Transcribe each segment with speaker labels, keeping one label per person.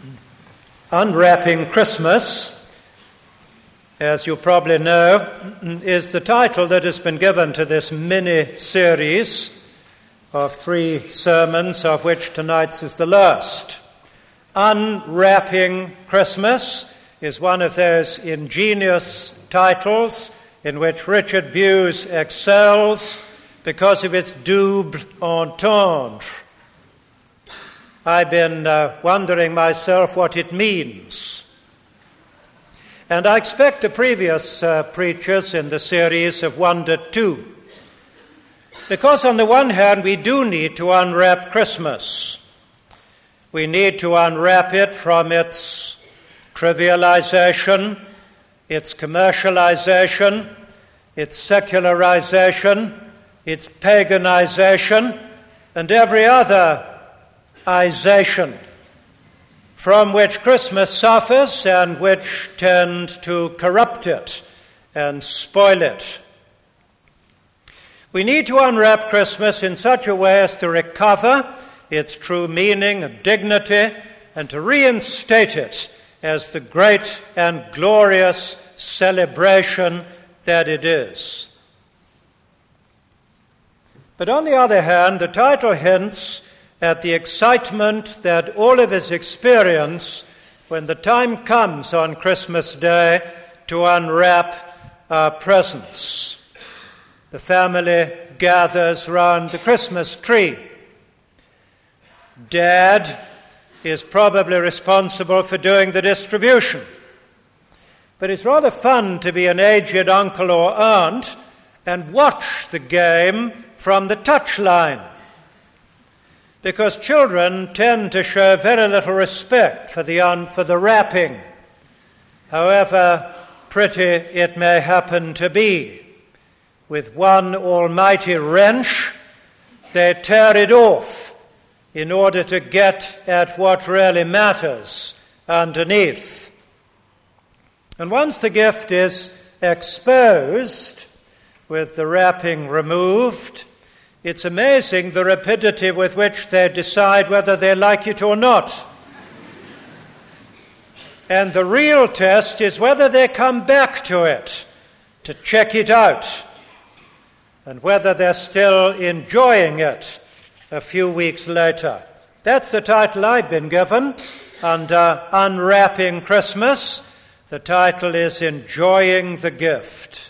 Speaker 1: Unwrapping Christmas, as you probably know, is the title that has been given to this mini-series of 3 sermons, of which tonight's is the last. Unwrapping Christmas is one of those ingenious titles in which Richard Bewes excels because of its double entendre. I've been wondering myself what it means. And I expect the previous preachers in the series have wondered too. Because on the one hand, we do need to unwrap Christmas. We need to unwrap it from its trivialization, its commercialization, its secularization, its paganization, and every other ization from which Christmas suffers and which tend to corrupt it and spoil it. We need to unwrap Christmas in such a way as to recover its true meaning and dignity and to reinstate it as the great and glorious celebration that it is. But on the other hand, the title hints at the excitement that all of us experience when the time comes on Christmas Day to unwrap our presents. The family gathers round the Christmas tree. Dad is probably responsible for doing the distribution. But it's rather fun to be an aged uncle or aunt and watch the game from the touchline, because children tend to show very little respect for the wrapping, however pretty it may happen to be. With one almighty wrench, they tear it off in order to get at what really matters underneath. And once the gift is exposed, with the wrapping removed, it's amazing the rapidity with which they decide whether they like it or not. And the real test is whether they come back to it to check it out and whether they're still enjoying it a few weeks later. That's the title I've been given under Unwrapping Christmas. The title is Enjoying the Gift.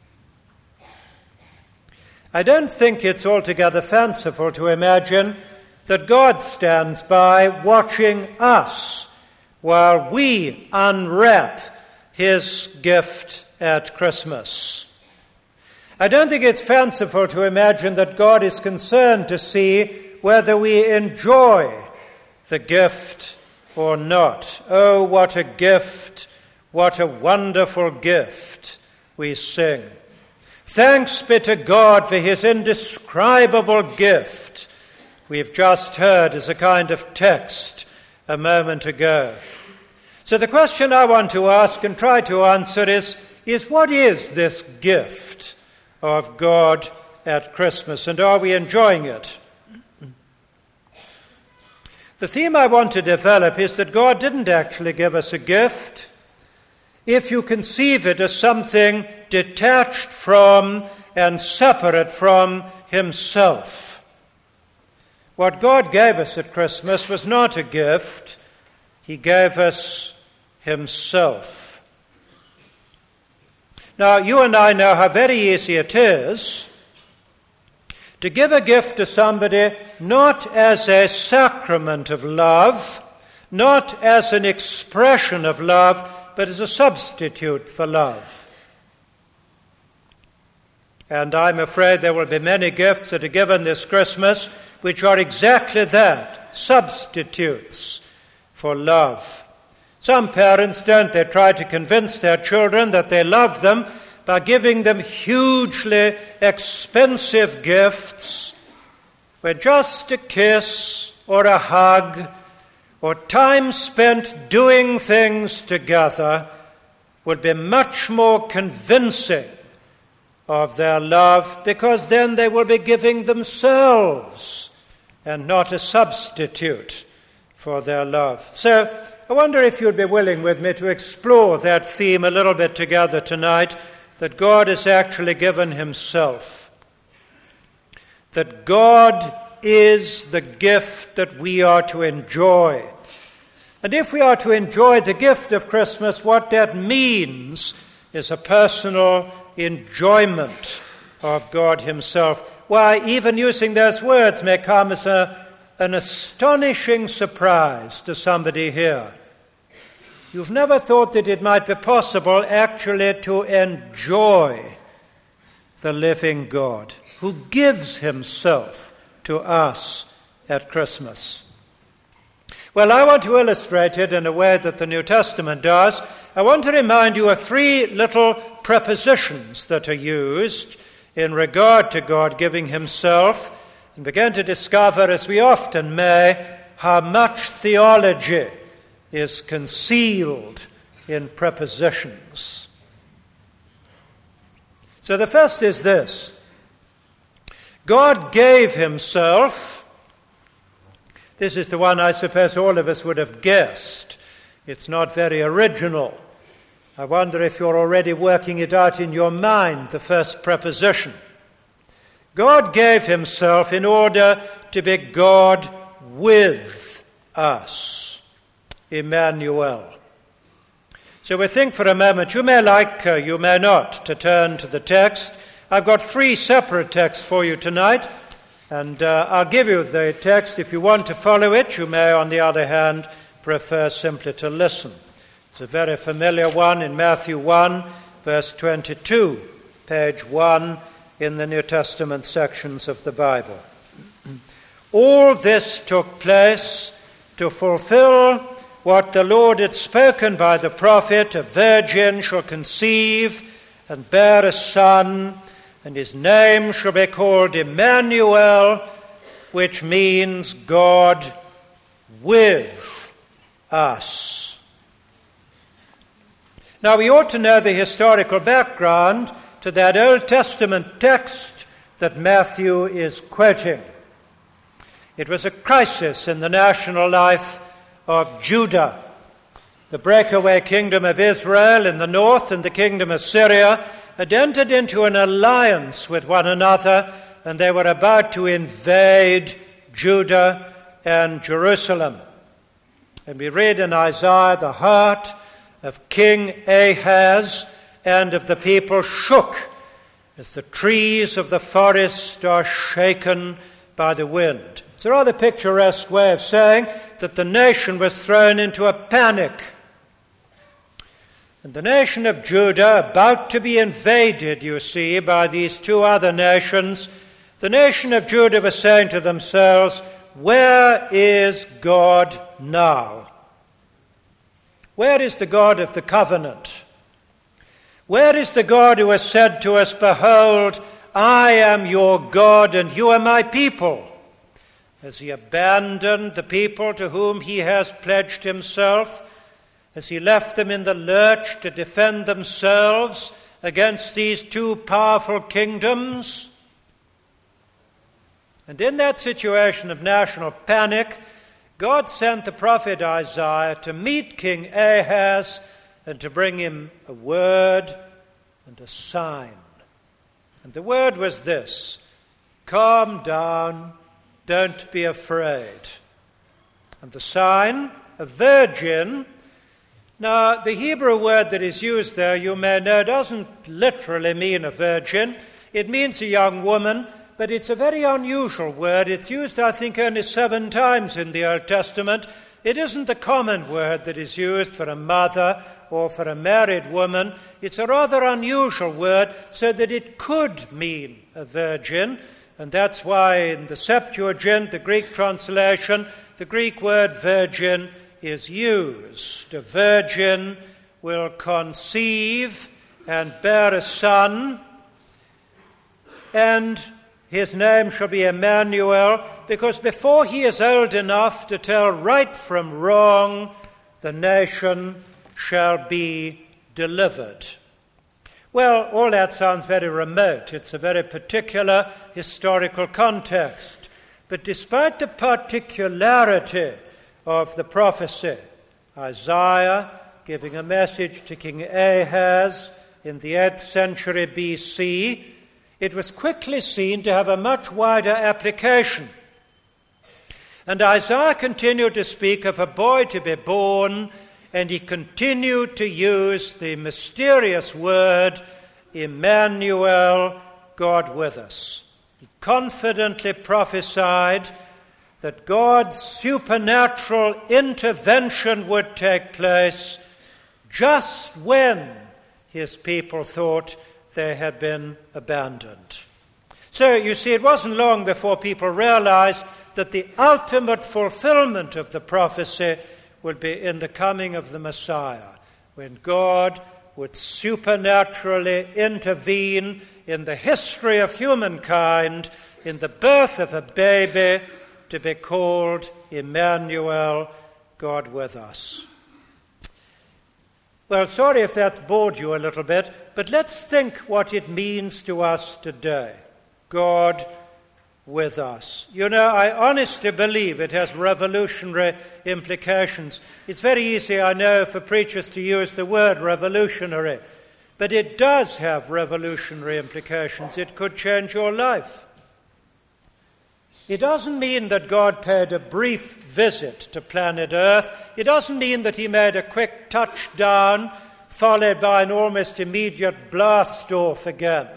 Speaker 1: I don't think it's altogether fanciful to imagine that God stands by watching us while we unwrap his gift at Christmas. I don't think it's fanciful to imagine that God is concerned to see whether we enjoy the gift or not. Oh, what a gift, what a wonderful gift, we sing. Thanks be to God for his indescribable gift, we've just heard as a kind of text a moment ago. So the question I want to ask and try to answer is what is this gift of God at Christmas, and are we enjoying it? The theme I want to develop is that God didn't actually give us a gift. If you conceive it as something detached from and separate from himself. What God gave us at Christmas was not a gift. He gave us himself. Now, you and I know how very easy it is to give a gift to somebody not as a sacrament of love, not as an expression of love, but as a substitute for love. And I'm afraid there will be many gifts that are given this Christmas which are exactly that, substitutes for love. Some parents, don't they, try to convince their children that they love them by giving them hugely expensive gifts where just a kiss or a hug or time spent doing things together would be much more convincing of their love, because then they will be giving themselves and not a substitute for their love. So I wonder if you'd be willing with me to explore that theme a little bit together tonight, that God has actually given himself. That God is the gift that we are to enjoy. And if we are to enjoy the gift of Christmas, what that means is a personal enjoyment of God himself. Why, even using those words may come as an astonishing surprise to somebody here. You've never thought that it might be possible actually to enjoy the living God who gives himself to us at Christmas. Well, I want to illustrate it in a way that the New Testament does. I want to remind you of three little prepositions that are used in regard to God giving himself, and begin to discover, as we often may, how much theology is concealed in prepositions. So the first is this: God gave himself. This is the one I suppose all of us would have guessed. It's not very original. I wonder if you're already working it out in your mind, the first preposition. God gave himself in order to be God with us. Emmanuel. So we think for a moment, you may like, you may not, to turn to the text. I've got three separate texts for you tonight, and I'll give you the text. If you want to follow it, you may, on the other hand, prefer simply to listen. It's a very familiar one in Matthew 1, verse 22, page 1 in the New Testament sections of the Bible. All this took place to fulfill what the Lord had spoken by the prophet: a virgin shall conceive and bear a son, and his name shall be called Emmanuel, which means God with us. Now, we ought to know the historical background to that Old Testament text that Matthew is quoting. It was a crisis in the national life of Judah. The breakaway kingdom of Israel in the north and the kingdom of Syria had entered into an alliance with one another, and they were about to invade Judah and Jerusalem. And we read in Isaiah, the heart of King Ahaz and of the people shook as the trees of the forest are shaken by the wind. It's a rather picturesque way of saying that the nation was thrown into a panic. And the nation of Judah, about to be invaded, you see, by these two other nations, the nation of Judah was saying to themselves, where is God now? Where is the God of the covenant? Where is the God who has said to us, behold, I am your God and you are my people? Has he abandoned the people to whom he has pledged himself? Has he left them in the lurch to defend themselves against these two powerful kingdoms? And in that situation of national panic, God sent the prophet Isaiah to meet King Ahaz and to bring him a word and a sign. And the word was this: calm down, don't be afraid. And the sign, a virgin. Now, the Hebrew word that is used there, you may know, doesn't literally mean a virgin. It means a young woman, but it's a very unusual word. It's used, I think, only 7 times in the Old Testament. It isn't the common word that is used for a mother or for a married woman. It's a rather unusual word, so that it could mean a virgin. And that's why in the Septuagint, the Greek translation, the Greek word virgin is used. A virgin will conceive and bear a son, and his name shall be Emmanuel, because before he is old enough to tell right from wrong, the nation shall be delivered. Well, all that sounds very remote. It's a very particular historical context. But despite the particularity of the prophecy, Isaiah giving a message to King Ahaz in the 8th century BC, it was quickly seen to have a much wider application. And Isaiah continued to speak of a boy to be born, and he continued to use the mysterious word, Emmanuel, God with us. He confidently prophesied that God's supernatural intervention would take place just when his people thought they had been abandoned. So you see, it wasn't long before people realized that the ultimate fulfillment of the prophecy would be in the coming of the Messiah, when God would supernaturally intervene in the history of humankind, in the birth of a baby to be called Emmanuel, God with us. Well, sorry if that's bored you a little bit, but let's think what it means to us today. God with us. You know, I honestly believe it has revolutionary implications. It's very easy, I know, for preachers to use the word revolutionary, but it does have revolutionary implications. It could change your life. It doesn't mean that God paid a brief visit to planet Earth. It doesn't mean that he made a quick touchdown followed by an almost immediate blast off again.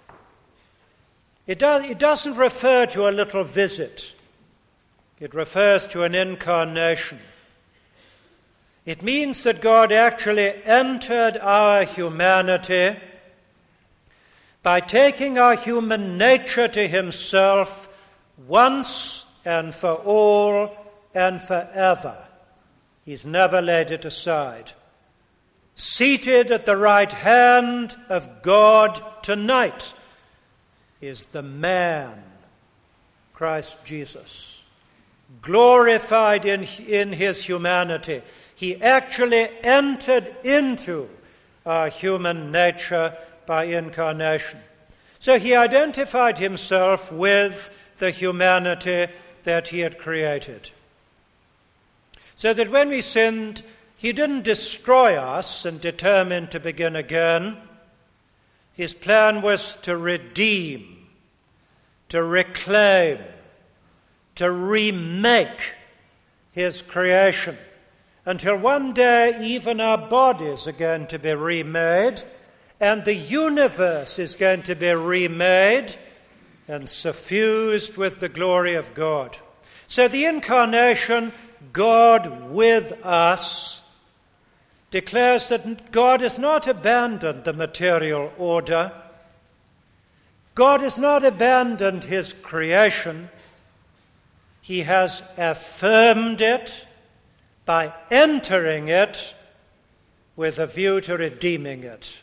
Speaker 1: It doesn't refer to a little visit. It refers to an incarnation. It means that God actually entered our humanity by taking our human nature to himself once and for all and forever. He's never laid it aside. Seated at the right hand of God tonight is the man, Christ Jesus, glorified in his humanity. He actually entered into our human nature by incarnation. So he identified himself with the humanity that he had created. So that when we sinned, he didn't destroy us and determine to begin again. His plan was to redeem, to reclaim, to remake his creation, until one day even our bodies are going to be remade, and the universe is going to be remade and suffused with the glory of God. So the incarnation, God with us, declares that God has not abandoned the material order. God has not abandoned his creation. He has affirmed it by entering it with a view to redeeming it.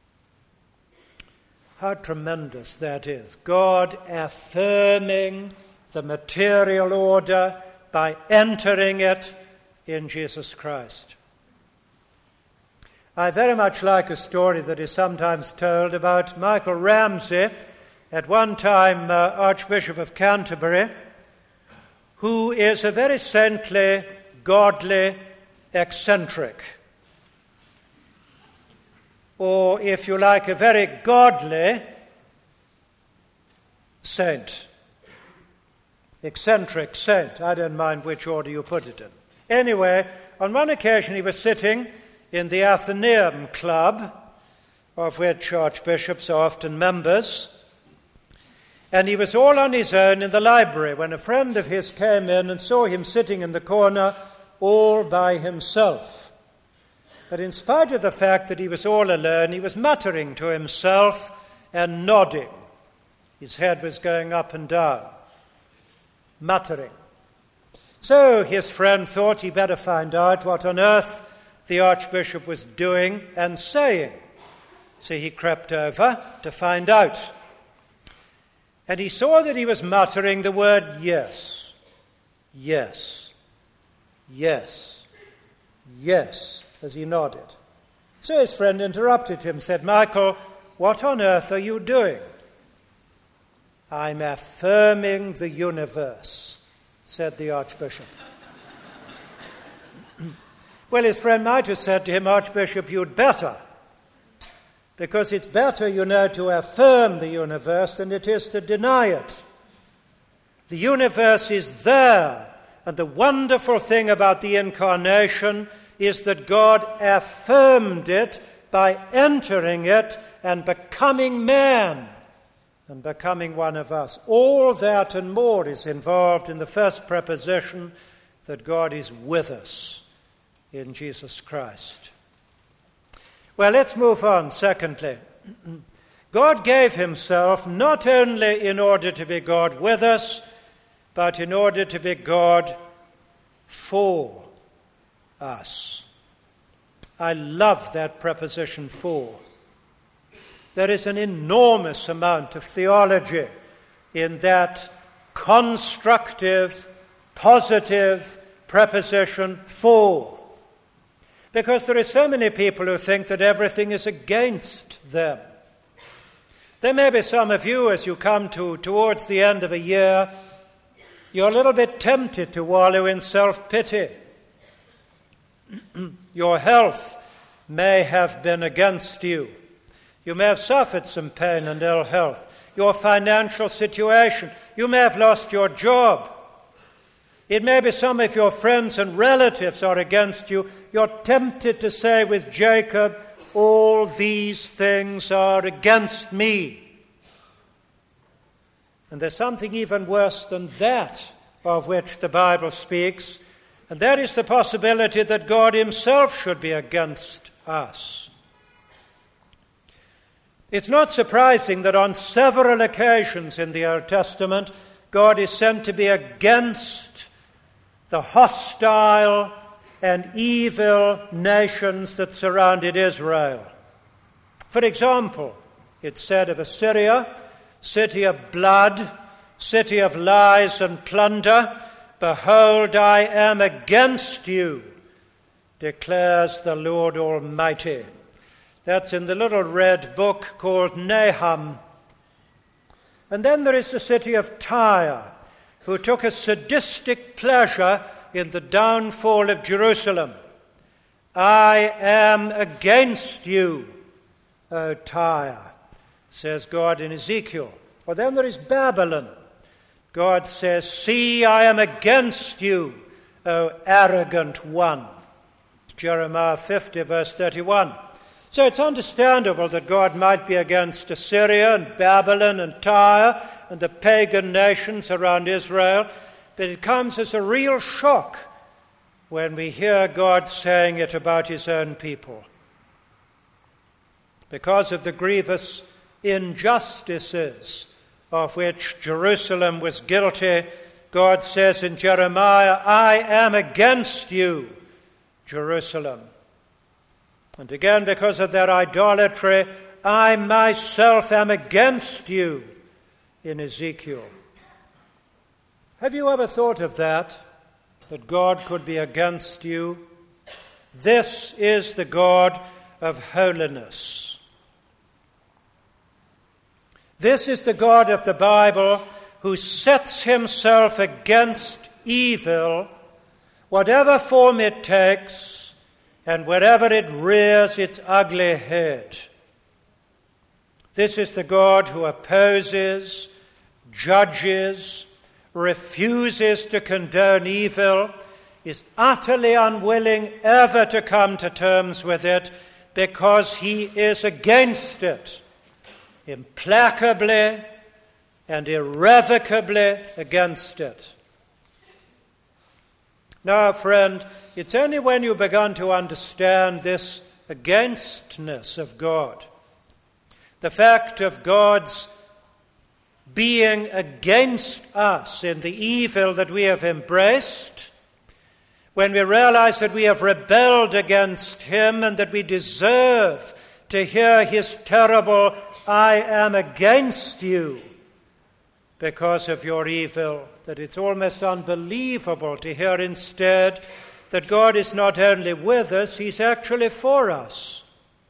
Speaker 1: How tremendous that is. God affirming the material order by entering it in Jesus Christ. I very much like a story that is sometimes told about Michael Ramsey, at one time Archbishop of Canterbury, who is a very saintly, godly eccentric. Or, if you like, a very godly saint. Eccentric saint. I don't mind which order you put it in. Anyway, on one occasion he was sitting in the Athenaeum Club, of which archbishops are often members, and he was all on his own in the library when a friend of his came in and saw him sitting in the corner all by himself. But in spite of the fact that he was all alone, he was muttering to himself and nodding. His head was going up and down, muttering. So his friend thought he better find out what on earth the archbishop was doing and saying. So he crept over to find out. And he saw that he was muttering the word yes, yes, yes, yes, as he nodded. So his friend interrupted him, said, "Michael, what on earth are you doing?" "I'm affirming the universe," said the archbishop. Well, his friend might have said to him, Archbishop, you'd better, because it's better, to affirm the universe than it is to deny it. The universe is there, and the wonderful thing about the Incarnation is that God affirmed it by entering it and becoming man and becoming one of us. All that and more is involved in the first preposition, that God is with us in Jesus Christ. Well, let's move on. Secondly, God gave himself not only in order to be God with us, but in order to be God for us. I love that preposition for. There is an enormous amount of theology in that constructive, positive preposition for. Because there are so many people who think that everything is against them. There may be some of you, as you come towards the end of a year, you're a little bit tempted to wallow in self-pity. Your health may have been against you. You may have suffered some pain and ill health. Your financial situation. You may have lost your job. It may be some of your friends and relatives are against you. You're tempted to say with Jacob, all these things are against me. And there's something even worse than that of which the Bible speaks, and that is the possibility that God himself should be against us. It's not surprising that on several occasions in the Old Testament, God is sent to be against the hostile and evil nations that surrounded Israel. For example, it's said of Assyria, city of blood, city of lies and plunder, behold, I am against you, declares the Lord Almighty. That's in the little red book called Nahum. And then there is the city of Tyre, who took a sadistic pleasure in the downfall of Jerusalem. I am against you, O Tyre, says God in Ezekiel. Or then there is Babylon. God says, see, I am against you, O arrogant one. Jeremiah 50, verse 31. So it's understandable that God might be against Assyria and Babylon and Tyre and the pagan nations around Israel, but it comes as a real shock when we hear God saying it about his own people. Because of the grievous injustices of which Jerusalem was guilty, God says in Jeremiah, I am against you, Jerusalem. And again, because of their idolatry, I myself am against you, in Ezekiel. Have you ever thought of that God could be against you? This is the God of holiness. This is the God of the Bible who sets himself against evil, whatever form it takes, and wherever it rears its ugly head. This is the God who opposes, judges, refuses to condone evil, is utterly unwilling ever to come to terms with it because he is against it, implacably and irrevocably against it. Now, friend, it's only when you begin to understand this againstness of God, the fact of God's being against us in the evil that we have embraced, when we realize that we have rebelled against him and that we deserve to hear his terrible, I am against you because of your evil, that it's almost unbelievable to hear instead that God is not only with us, he's actually for us.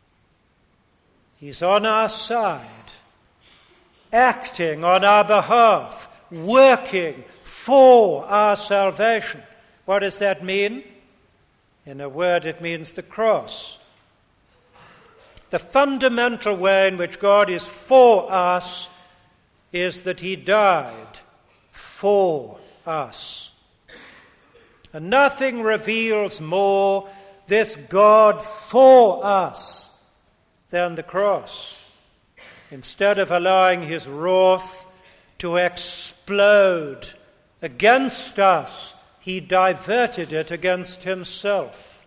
Speaker 1: He's on our side, acting on our behalf, working for our salvation. What does that mean? In a word, it means the cross. The fundamental way in which God is for us is that he died for us. And nothing reveals more this God for us than the cross. Instead of allowing his wrath to explode against us, he diverted it against himself,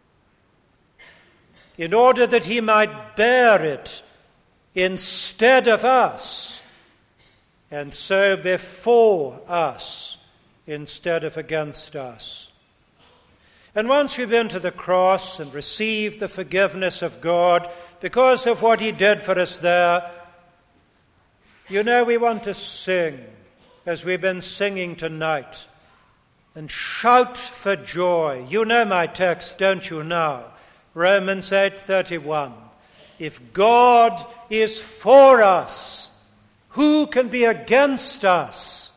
Speaker 1: in order that he might bear it instead of us, and so before us instead of against us. And once we've been to the cross and received the forgiveness of God because of what he did for us there, we want to sing, as we've been singing tonight, and shout for joy. You know my text, don't you now? Romans 8:31. If God is for us, who can be against us?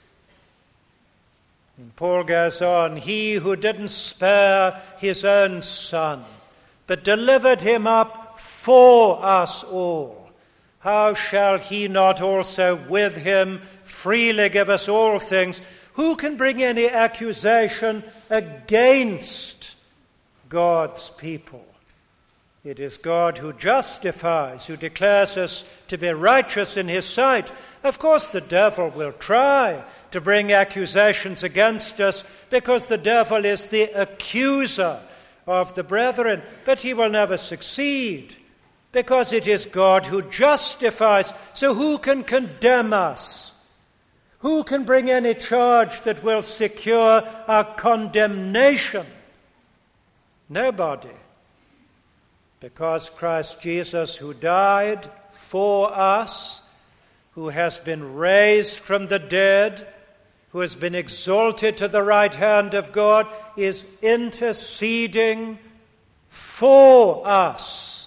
Speaker 1: And Paul goes on, he who didn't spare his own son, but delivered him up for us all, how shall he not also with him freely give us all things? Who can bring any accusation against God's people? It is God who justifies, who declares us to be righteous in his sight. Of course, the devil will try to bring accusations against us because the devil is the accuser of the brethren, but he will never succeed because it is God who justifies. So who can condemn us? Who can bring any charge that will secure our condemnation? Nobody. Because Christ Jesus, who died for us, who has been raised from the dead, who has been exalted to the right hand of God, is interceding for us.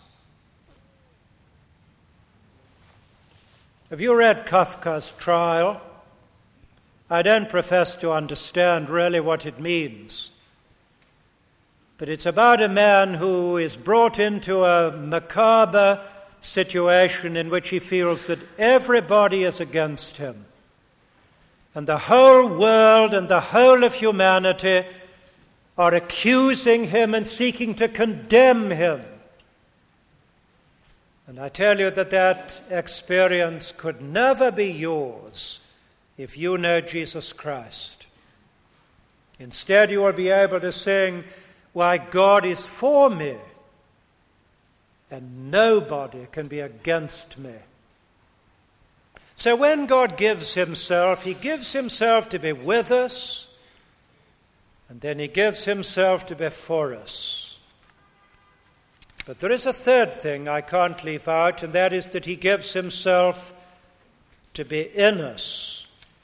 Speaker 1: Have you read Kafka's Trial? I don't profess to understand really what it means. But it's about a man who is brought into a macabre situation in which he feels that everybody is against him. And the whole world and the whole of humanity are accusing him and seeking to condemn him. And I tell you that experience could never be yours if you know Jesus Christ. Instead, you will be able to sing, why God is for me, and nobody can be against me. So when God gives himself, he gives himself to be with us, and then he gives himself to be for us. But there is a third thing I can't leave out, and that is that he gives himself to be in us.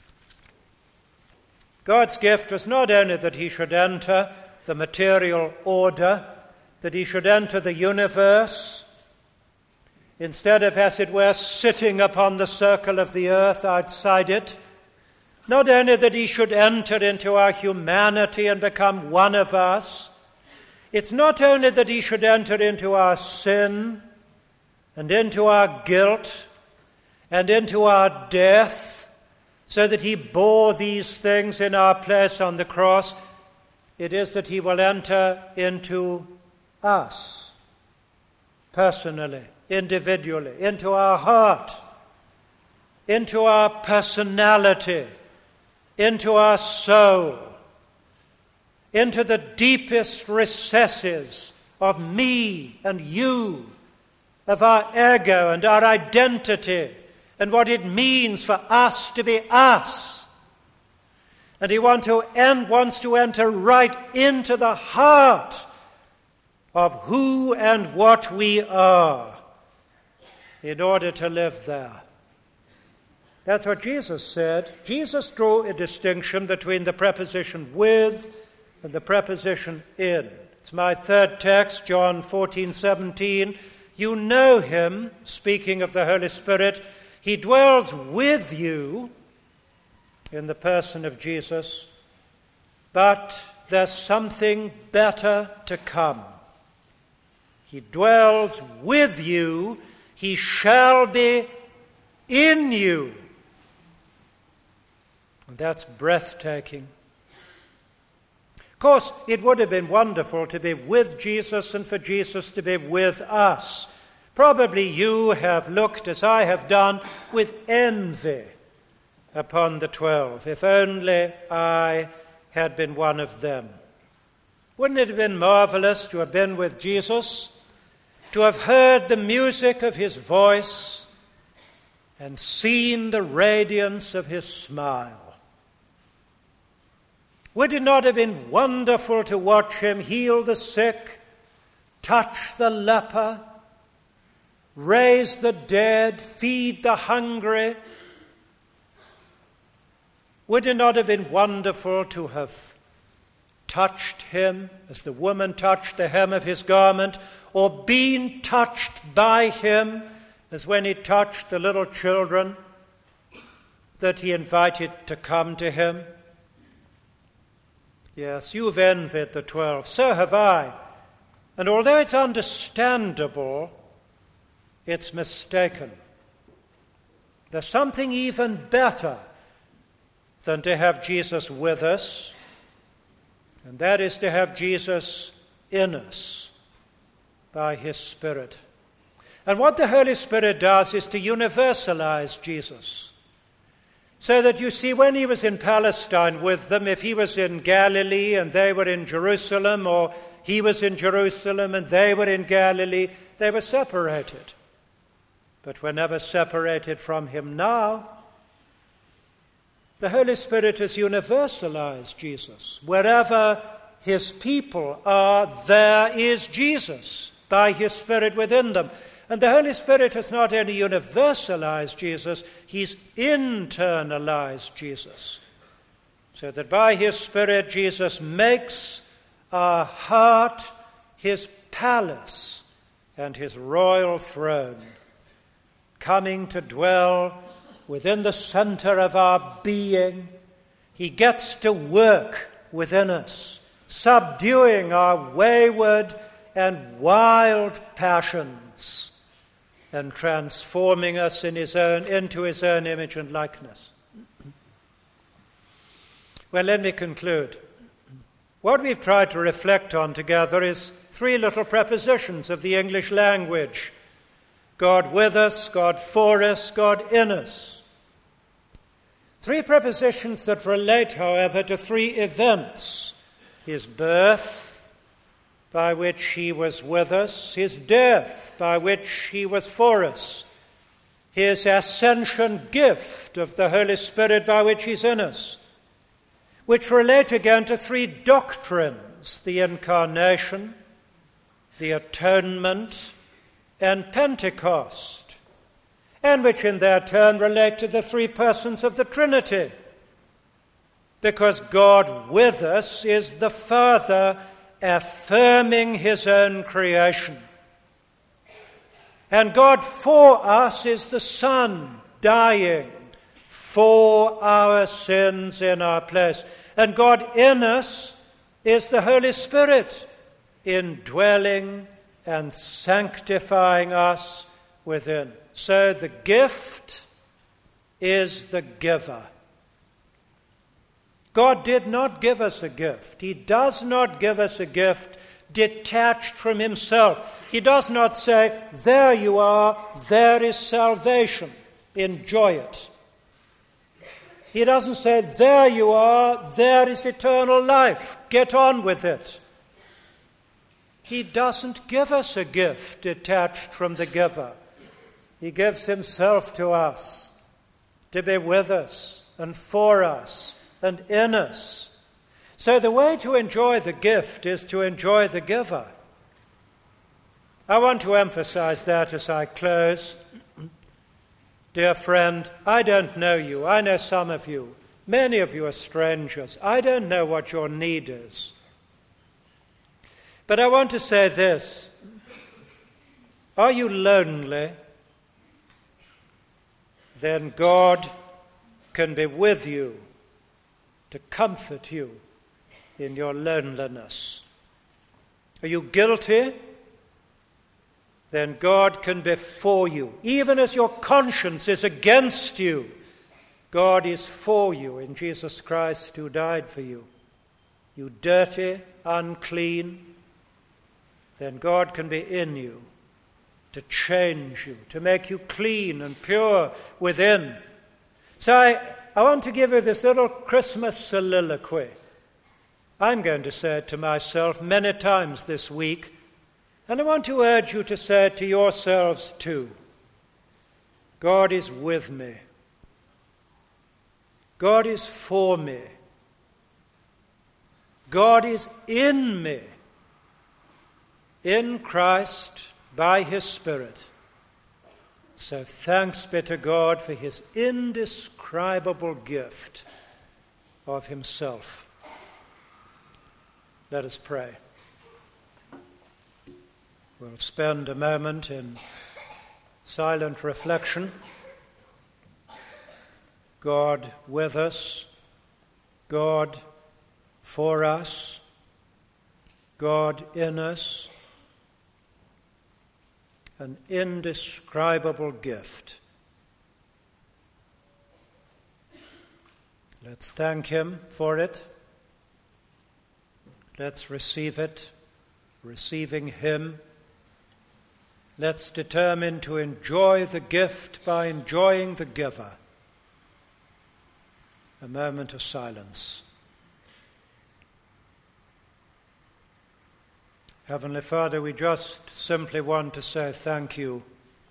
Speaker 1: God's gift was not only that he should enter the material order, that he should enter the universe, instead of, as it were, sitting upon the circle of the earth outside it. Not only that he should enter into our humanity and become one of us. It's not only that he should enter into our sin and into our guilt and into our death, so that he bore these things in our place on the cross. It is that he will enter into us, personally, individually, into our heart, into our personality, into our soul, into the deepest recesses of me and you, of our ego and our identity, and what it means for us to be us. And he wants to enter right into the heart of who and what we are in order to live there. That's what Jesus said. Jesus drew a distinction between the preposition with and the preposition in. It's my third text, John 14:17. You know him, speaking of the Holy Spirit. He dwells with you in the person of Jesus, but there's something better to come. He dwells with you. He shall be in you. And that's breathtaking. Of course, it would have been wonderful to be with Jesus and for Jesus to be with us. Probably you have looked, as I have done, with envy upon the 12. If only I had been one of them. Wouldn't it have been marvelous to have been with Jesus, to have heard the music of his voice and seen the radiance of his smile? Would it not have been wonderful to watch him heal the sick, touch the leper, raise the dead, feed the hungry? Would it not have been wonderful to have touched him as the woman touched the hem of his garment, or been touched by him as when he touched the little children that he invited to come to him? Yes, you've envied the 12. So have I. And although it's understandable, it's mistaken. There's something even better than to have Jesus with us, and that is to have Jesus in us by his Spirit. And what the Holy Spirit does is to universalize Jesus. So that you see, when he was in Palestine with them, if he was in Galilee and they were in Jerusalem, or he was in Jerusalem and they were in Galilee, they were separated. But we're never separated from him now. The Holy Spirit has universalized Jesus. Wherever his people are, there is Jesus by his Spirit within them. And the Holy Spirit has not only universalized Jesus, he's internalized Jesus. So that by his Spirit, Jesus makes our heart his palace and his royal throne, coming to dwell within the center of our being. He gets to work within us, subduing our wayward and wild passions, and transforming us into his own image and likeness. Well, let me conclude. What we've tried to reflect on together is three little prepositions of the English language: God with us, God for us, God in us. Three prepositions that relate, however, to three events: his birth, by which he was with us; his death, by which he was for us; his ascension gift of the Holy Spirit, by which he's in us, which relate again to three doctrines: the Incarnation, the Atonement, and Pentecost, and which in their turn relate to the three persons of the Trinity, because God with us is the Father affirming his own creation, and God for us is the Son dying for our sins in our place, and God in us is the Holy Spirit indwelling and sanctifying us within. So the gift is the giver. God did not give us a gift. He does not give us a gift detached from himself. He does not say, there you are, there is salvation, enjoy it. He doesn't say, there you are, there is eternal life, get on with it. He doesn't give us a gift detached from the giver. He gives himself to us, to be with us and for us and in us. So the way to enjoy the gift is to enjoy the giver. I want to emphasize that as I close. Dear friend, I don't know you. I know some of you. Many of you are strangers. I don't know what your need is. But I want to say this. Are you lonely? Then God can be with you to comfort you in your loneliness? Are you guilty? Then God can be for you. Even as your conscience is against you, God is for you in Jesus Christ who died for you. You dirty, unclean, then God can be in you to change you, to make you clean and pure within. So I want to give you this little Christmas soliloquy. I'm going to say it to myself many times this week, and I want to urge you to say it to yourselves too. God is with me. God is for me. God is in me, in Christ, by his Spirit. So thanks be to God for his indescribable gift of himself. Let us pray. We'll spend a moment in silent reflection. God with us, God for us, God in us, an indescribable gift. Let's thank him for it. Let's receive it, receiving him. Let's determine to enjoy the gift by enjoying the giver. A moment of silence. Heavenly Father, we just simply want to say thank you.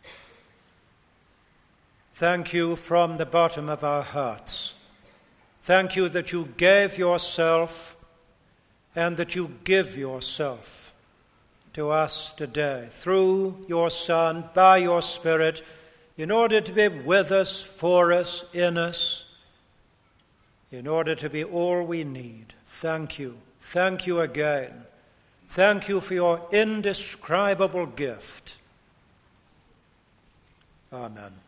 Speaker 1: Thank you from the bottom of our hearts. Thank you that you gave yourself and that you give yourself to us today through your Son, by your Spirit, in order to be with us, for us, in us, in order to be all we need. Thank you. Thank you again. Thank you for your indescribable gift. Amen.